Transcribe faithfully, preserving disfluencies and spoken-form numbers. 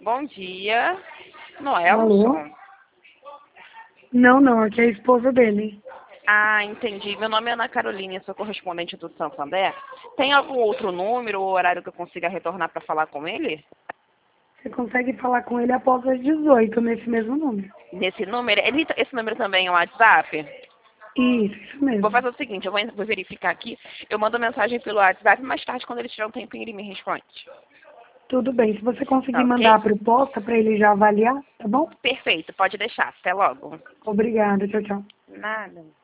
Bom dia. Noelson? Alô? Não, não, aqui é a esposa dele. Ah, entendi. Meu nome é Ana Carolina, sou correspondente do Santander. Tem algum outro número ou horário que eu consiga retornar para falar com ele? Você consegue falar com ele após as dezoito, nesse mesmo número. Nesse número? Ele, esse número também é um WhatsApp? Isso, isso mesmo. Vou fazer o seguinte, eu vou, vou verificar aqui. Eu mando mensagem pelo WhatsApp, mais tarde, quando ele tiver um tempinho, ele me responde. Tudo bem, se você conseguir Tá mandar ok? a proposta para ele já avaliar, tá bom? Perfeito, pode deixar. Até logo. Obrigada, tchau, tchau. Nada.